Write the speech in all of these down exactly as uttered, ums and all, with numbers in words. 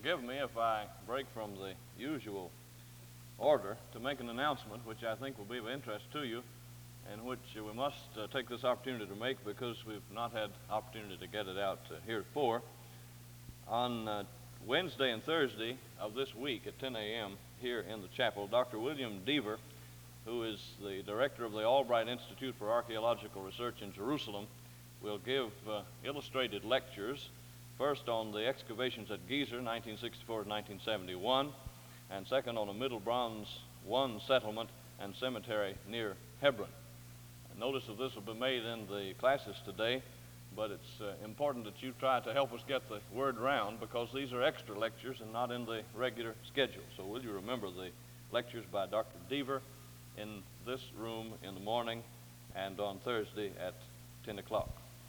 forgive me if I break from the usual order to make an announcement which I think will be of interest to you and which uh, we must uh, take this opportunity to make because we've not had opportunity to get it out uh, heretofore. On uh, Wednesday and Thursday of this week at ten a.m. here in the chapel, Doctor William Deaver, who is the director of the Albright Institute for Archaeological Research in Jerusalem, will give uh, illustrated lectures, first on the excavations at Gezer, nineteen sixty-four to nineteen seventy-one, and second on a Middle Bronze one settlement and cemetery near Hebron. And notice of this will be made in the classes today, but it's uh, important that you try to help us get the word around because these are extra lectures and not in the regular schedule. So will you remember the lectures by Doctor Deaver in this room in the morning and on Thursday at ten o'clock.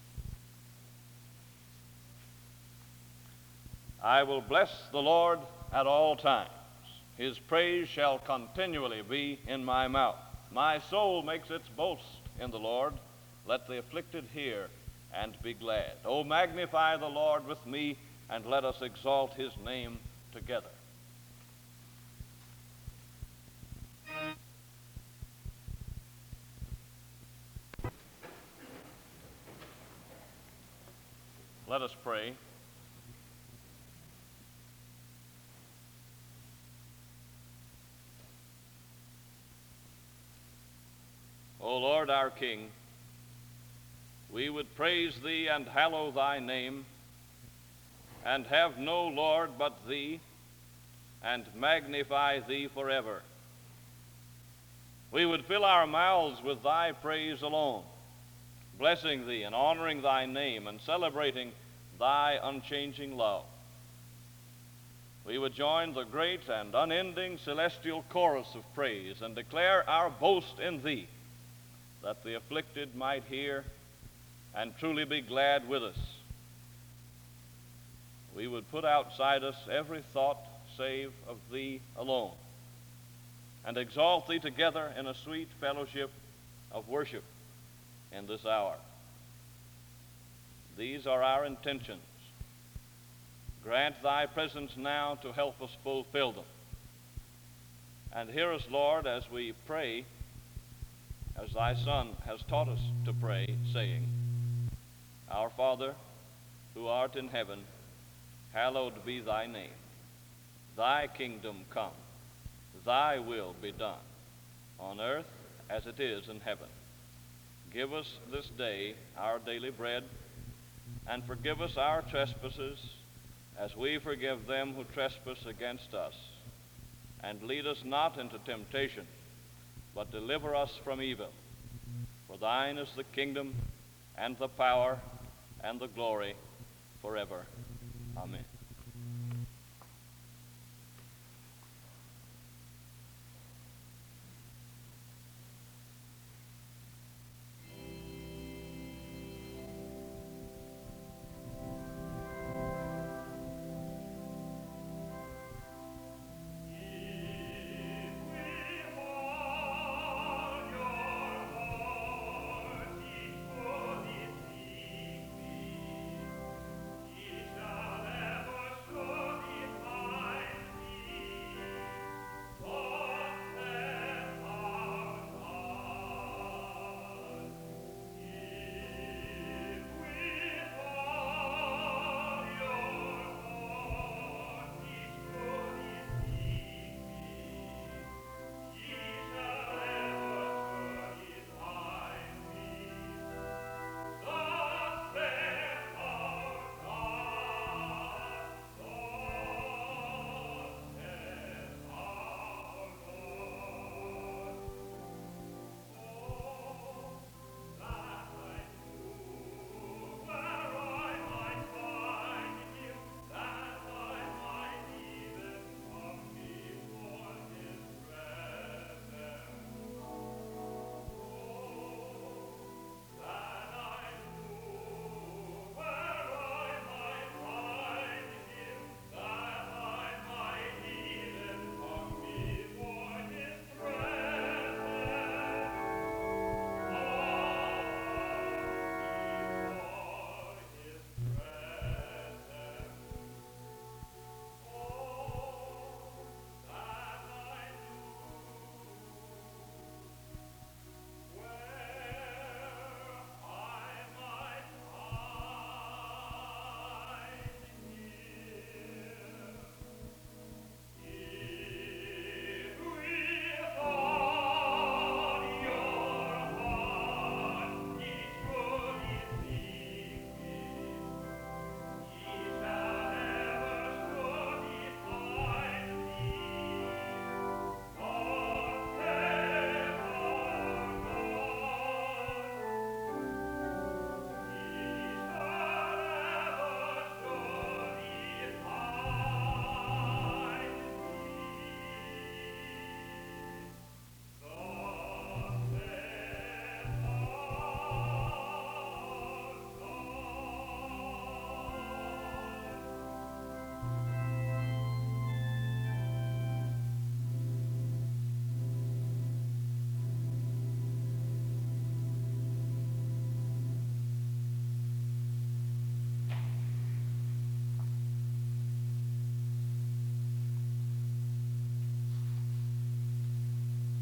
I will bless the Lord at all times. His praise shall continually be in my mouth. My soul makes its boast in the Lord. Let the afflicted hear and be glad. Oh, magnify the Lord with me, and let us exalt his name together. Let us pray. O Lord our King, we would praise thee and hallow thy name, and have no Lord but thee, and magnify thee forever. We would fill our mouths with thy praise alone, blessing thee and honoring thy name and celebrating thy unchanging love. We would join the great and unending celestial chorus of praise and declare our boast in thee, that the afflicted might hear and truly be glad with us. We would put outside us every thought save of thee alone, and exalt thee together in a sweet fellowship of worship in this hour. These are our intentions. Grant thy presence now to help us fulfill them. And hear us, Lord, as we pray, as thy Son has taught us to pray, saying, Our Father, who art in heaven, hallowed be thy name. Thy kingdom come, thy will be done, on earth as it is in heaven. Give us this day our daily bread, and forgive us our trespasses, as we forgive them who trespass against us. And lead us not into temptation, but deliver us from evil. For thine is the kingdom, and the power, and the glory, forever. Amen. Never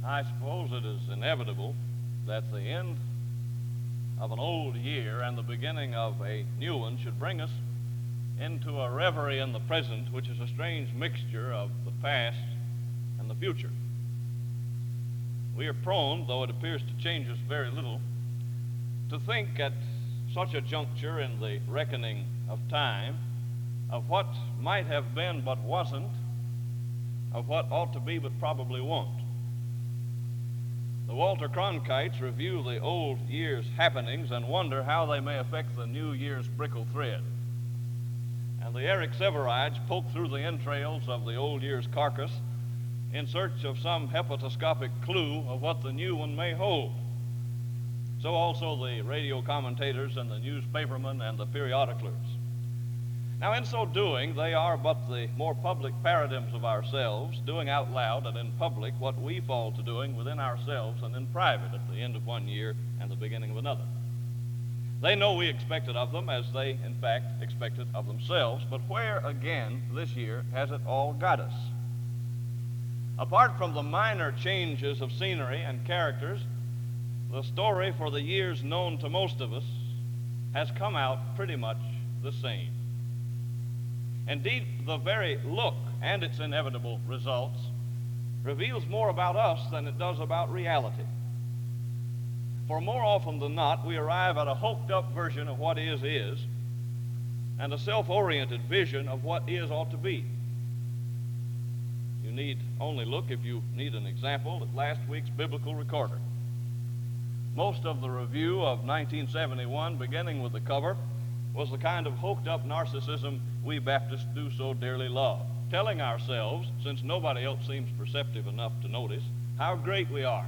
I suppose it is inevitable that the end of an old year and the beginning of a new one should bring us into a reverie in the present, which is a strange mixture of the past and the future. We are prone, though it appears to change us very little, to think at such a juncture in the reckoning of time of what might have been but wasn't, of what ought to be but probably won't. The Walter Cronkites review the old year's happenings and wonder how they may affect the new year's brickle thread. And the Eric Severides poke through the entrails of the old year's carcass in search of some hepatoscopic clue of what the new one may hold. So also the radio commentators and the newspapermen and the periodicalers. Now, in so doing, they are but the more public paradigms of ourselves, doing out loud and in public what we fall to doing within ourselves and in private at the end of one year and the beginning of another. They know we expect it of them as they, in fact, expect it of themselves, but where, again, this year has it all got us? Apart from the minor changes of scenery and characters, the story for the years known to most of us has come out pretty much the same. Indeed, the very look and its inevitable results reveals more about us than it does about reality. For more often than not, we arrive at a hoped-up version of what is is and a self-oriented vision of what is ought to be. You need only look, if you need an example, at last week's biblical recorder. Most of the review of nineteen seventy-one, beginning with the cover, was the kind of hoped-up narcissism we Baptists do so dearly love, telling ourselves, since nobody else seems perceptive enough to notice, how great we are.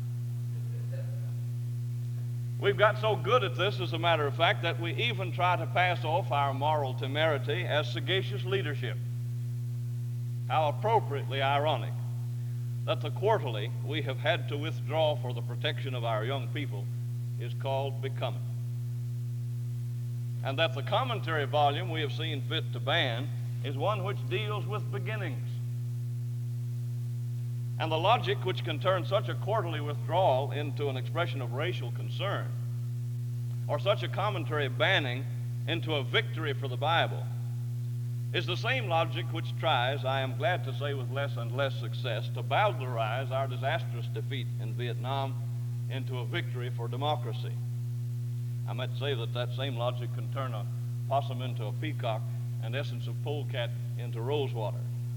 We've got so good at this, as a matter of fact, that we even try to pass off our moral temerity as sagacious leadership. How appropriately ironic that the quarterly we have had to withdraw for the protection of our young people is called Becoming. And that the commentary volume we have seen fit to ban is one which deals with beginnings. And the logic which can turn such a quarterly withdrawal into an expression of racial concern, or such a commentary banning into a victory for the Bible, is the same logic which tries, I am glad to say with less and less success, to bowdlerize our disastrous defeat in Vietnam into a victory for democracy. I might say that that same logic can turn a possum into a peacock and essence of polecat into rosewater.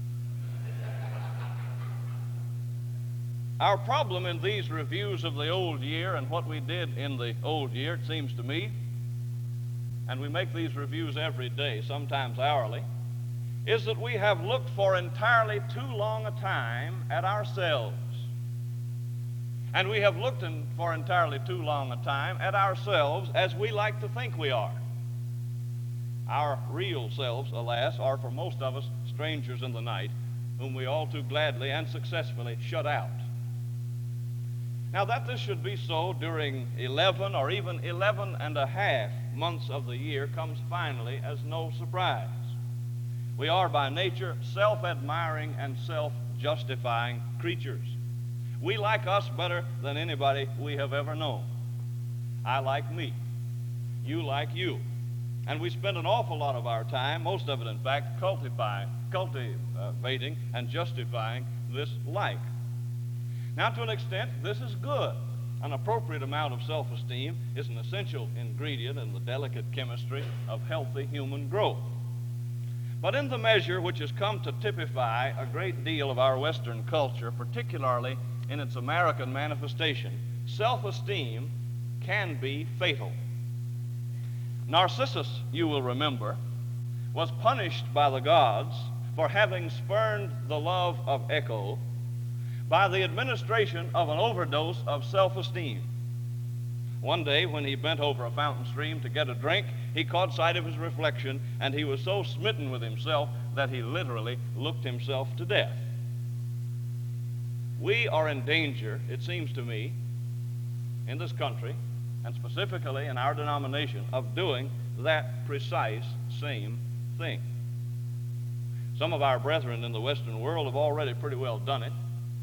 Our problem in these reviews of the old year and what we did in the old year, it seems to me, and we make these reviews every day, sometimes hourly, is that we have looked for entirely too long a time at ourselves. And we have looked in, for entirely too long a time at ourselves as we like to think we are. Our real selves, alas, are for most of us strangers in the night, whom we all too gladly and successfully shut out. Now, that this should be so during eleven or even eleven and a half months of the year comes finally as no surprise. We are by nature self-admiring and self-justifying creatures. We like us better than anybody we have ever known. I like me. You like you. And we spend an awful lot of our time, most of it in fact, cultivate, cultivating and justifying this like. Now, to an extent, this is good. An appropriate amount of self-esteem is an essential ingredient in the delicate chemistry of healthy human growth. But in the measure which has come to typify a great deal of our Western culture, particularly in its American manifestation, self-esteem can be fatal. Narcissus, you will remember, was punished by the gods for having spurned the love of Echo by the administration of an overdose of self-esteem. One day, when he bent over a fountain stream to get a drink, he caught sight of his reflection, and he was so smitten with himself that he literally looked himself to death. We are in danger, it seems to me, in this country, and specifically in our denomination, of doing that precise same thing. Some of our brethren in the Western world have already pretty well done it,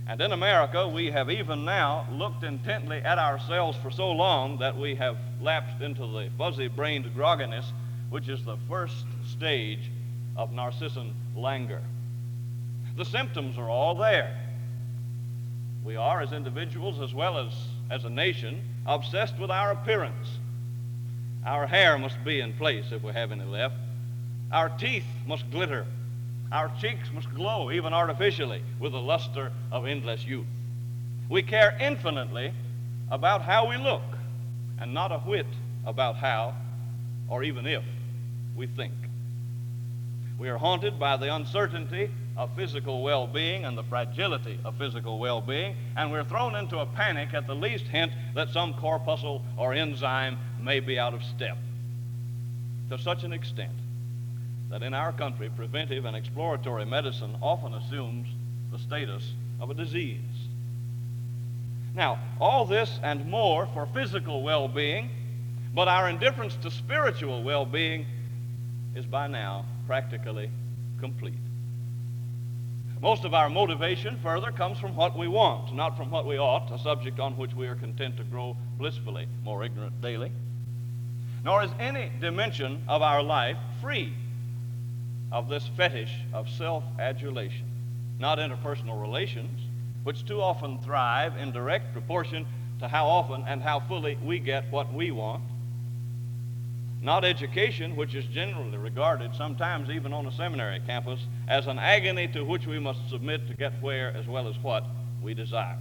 And in America, we have even now looked intently at ourselves for so long that we have lapsed into the fuzzy-brained grogginess, which is the first stage of Narcissan languor. The symptoms are all there. We are, as individuals as well as as a nation, obsessed with our appearance. Our hair must be in place if we have any left. Our teeth must glitter. Our cheeks must glow, even artificially, with the luster of endless youth. We care infinitely about how we look, and not a whit about how, or even if, we think. We are haunted by the uncertainty of physical well-being and the fragility of physical well-being, and we're thrown into a panic at the least hint that some corpuscle or enzyme may be out of step, to such an extent that in our country, preventive and exploratory medicine often assumes the status of a disease. Now, all this and more for physical well-being, but our indifference to spiritual well-being is by now practically complete. Most of our motivation, further, comes from what we want, not from what we ought, a subject on which we are content to grow blissfully more ignorant daily. Nor is any dimension of our life free of this fetish of self-adulation, not interpersonal relations, which too often thrive in direct proportion to how often and how fully we get what we want. Not education, which is generally regarded, sometimes even on a seminary campus, as an agony to which we must submit to get where as well as what we desire.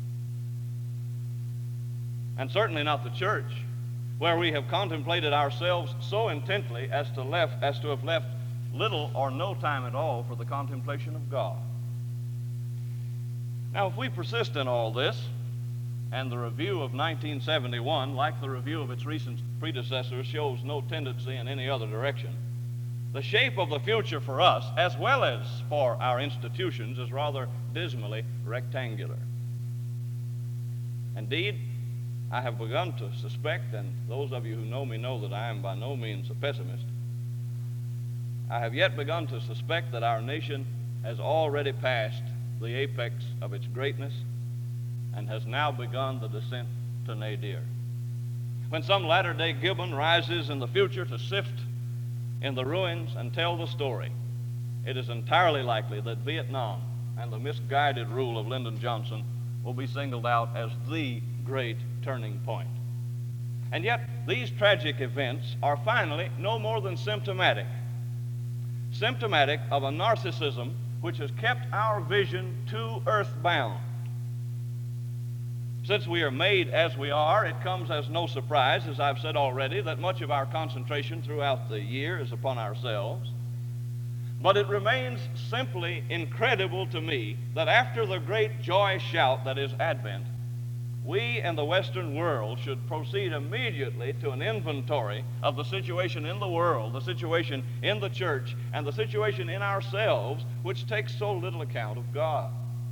And certainly not the church, where we have contemplated ourselves so intently as to, left, as to have left little or no time at all for the contemplation of God. Now, if we persist in all this, and the review of nineteen seventy-one, like the review of its recent predecessors, shows no tendency in any other direction, the shape of the future for us, as well as for our institutions, is rather dismally rectangular. Indeed, I have begun to suspect, and those of you who know me know that I am by no means a pessimist, I have yet begun to suspect that our nation has already passed the apex of its greatness and has now begun the descent to nadir. When some latter-day Gibbon rises in the future to sift in the ruins and tell the story, it is entirely likely that Vietnam and the misguided rule of Lyndon Johnson will be singled out as the great turning point. And yet, these tragic events are finally no more than symptomatic. Symptomatic of a narcissism which has kept our vision too earthbound. Since we are made as we are, it comes as no surprise, as I've said already, that much of our concentration throughout the year is upon ourselves. But it remains simply incredible to me that after the great joy shout that is Advent, we in the Western world should proceed immediately to an inventory of the situation in the world, the situation in the church, and the situation in ourselves, which takes so little account of God.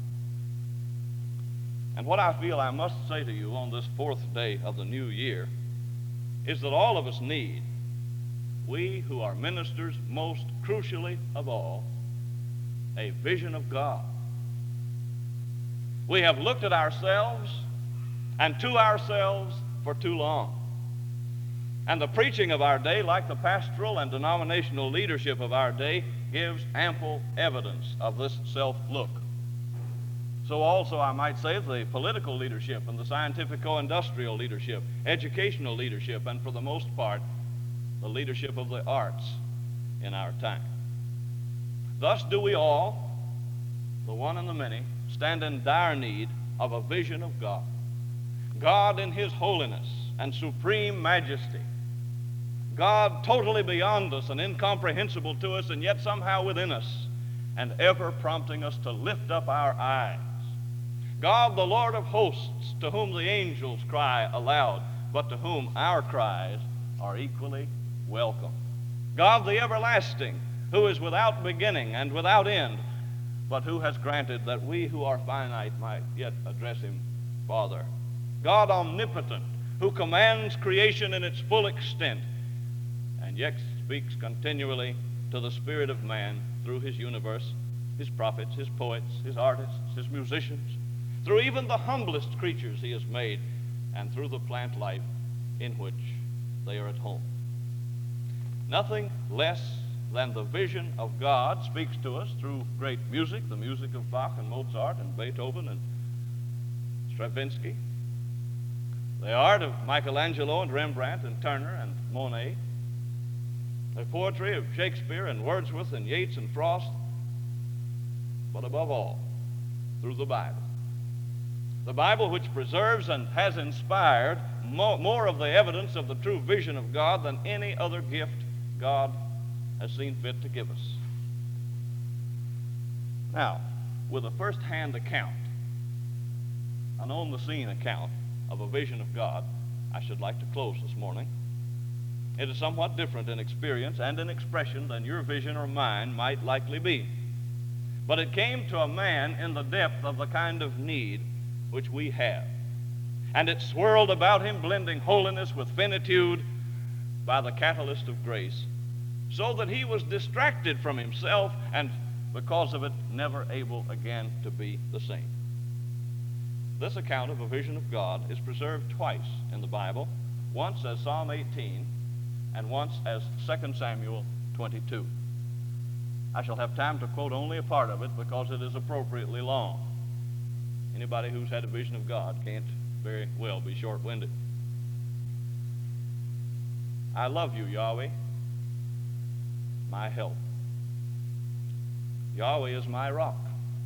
And what I feel I must say to you on this fourth day of the new year is that all of us need, we who are ministers most crucially of all, a vision of God. We have looked at ourselves and to ourselves for too long. And the preaching of our day, like the pastoral and denominational leadership of our day, gives ample evidence of this self-look. So also, I might say, the political leadership and the scientifico-industrial leadership, educational leadership, and for the most part, the leadership of the arts in our time. Thus do we all, the one and the many, stand in dire need of a vision of God. God in his holiness and supreme majesty. God totally beyond us and incomprehensible to us, and yet somehow within us, and ever prompting us to lift up our eyes. God, the Lord of hosts, to whom the angels cry aloud, but to whom our cries are equally welcome. God, the everlasting, who is without beginning and without end, but who has granted that we who are finite might yet address him Father. God omnipotent, who commands creation in its full extent, and yet speaks continually to the spirit of man through his universe his prophets, his poets, his artists, his musicians, through even the humblest creatures he has made, and through the plant life in which they are at home. Nothing less than the vision of God speaks to us through great music, the music of Bach and Mozart and Beethoven and Stravinsky, the art of Michelangelo and Rembrandt and Turner and Monet, the poetry of Shakespeare and Wordsworth and Yeats and Frost, but above all, through the Bible. The Bible, which preserves and has inspired more, more of the evidence of the true vision of God than any other gift God has seen fit to give us. Now, with a first-hand account, an on-the-scene account of a vision of God, I should like to close this morning. It is somewhat different in experience and in expression than your vision or mine might likely be. But it came to a man in the depth of the kind of need which we have. And it swirled about him, blending holiness with finitude by the catalyst of grace, so that he was distracted from himself and, because of it, never able again to be the same. This account of a vision of God is preserved twice in the Bible, once as Psalm eighteen and once as Second Samuel twenty-two. I shall have time to quote only a part of it because it is appropriately long. Anybody who's had a vision of God can't very well be short-winded. I love you, Yahweh, my help. Yahweh is my rock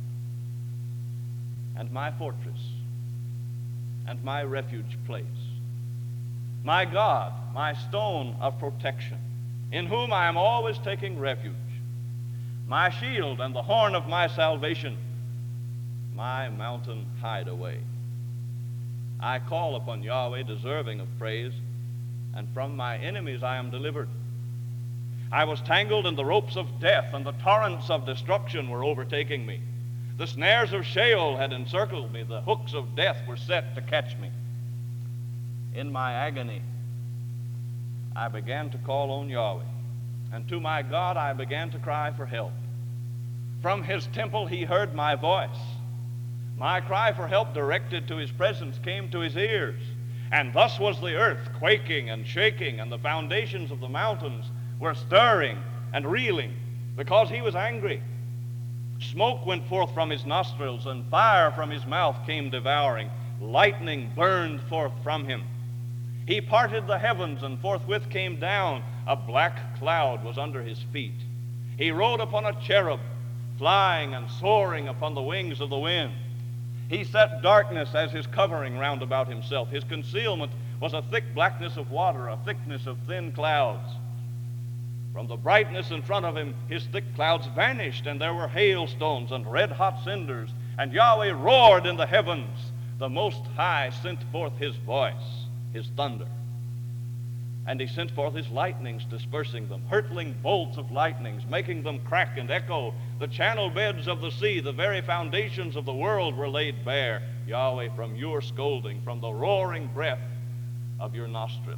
and my fortress and my refuge place. My God, my stone of protection, in whom I am always taking refuge. My shield and the horn of my salvation, my mountain hideaway. I call upon Yahweh, deserving of praise, and from my enemies I am delivered. I was tangled in the ropes of death, and the torrents of destruction were overtaking me. The snares of Sheol had encircled me. The hooks of death were set to catch me. In my agony, I began to call on Yahweh, and to my God I began to cry for help. From his temple he heard my voice. My cry for help directed to his presence came to his ears, and thus was the earth quaking and shaking, and the foundations of the mountains were stirring and reeling, because he was angry. Smoke went forth from his nostrils, and fire from his mouth came devouring. Lightning burned forth from him. He parted the heavens, and forthwith came down. A black cloud was under his feet. He rode upon a cherub, flying and soaring upon the wings of the wind. He set darkness as his covering round about himself. His concealment was a thick blackness of water, a thickness of thin clouds. From the brightness in front of him, his thick clouds vanished, and there were hailstones and red-hot cinders. And Yahweh roared in the heavens. The Most High sent forth his voice, his thunder. And he sent forth his lightnings, dispersing them, hurtling bolts of lightnings, making them crack and echo. The channel beds of the sea, the very foundations of the world were laid bare. Yahweh, from your scolding, from the roaring breath of your nostrils.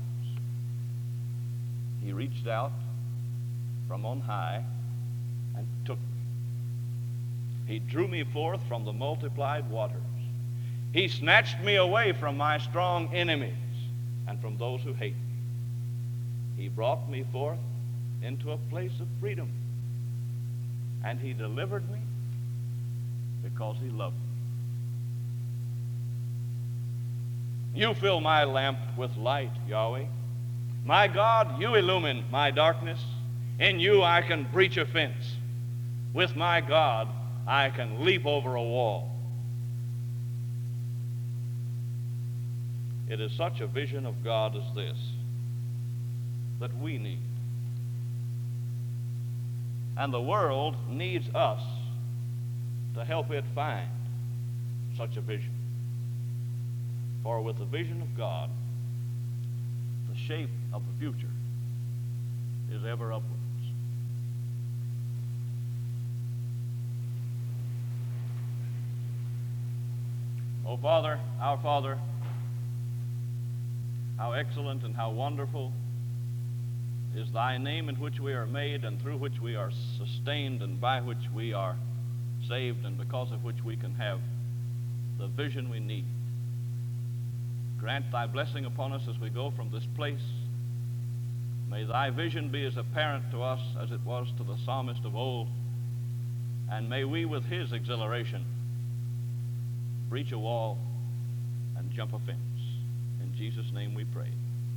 He reached out from on high and took me. He drew me forth from the multiplied waters. He snatched me away from my strong enemies and from those who hate me. He brought me forth into a place of freedom, and he delivered me because he loved me. You fill my lamp with light, Yahweh. My God, you illumine my darkness. In you I can breach a fence. With my God, I can leap over a wall. It is such a vision of God as this that we need. And the world needs us to help it find such a vision. For with the vision of God, the shape of the future is ever upwards. Oh, Father, our Father, how excellent and how wonderful is thy name, in which we are made and through which we are sustained and by which we are saved and because of which we can have the vision we need. Grant thy blessing upon us as we go from this place. May thy vision be as apparent to us as it was to the psalmist of old, and may we with his exhilaration breach a wall and jump a fence. In Jesus' name we pray.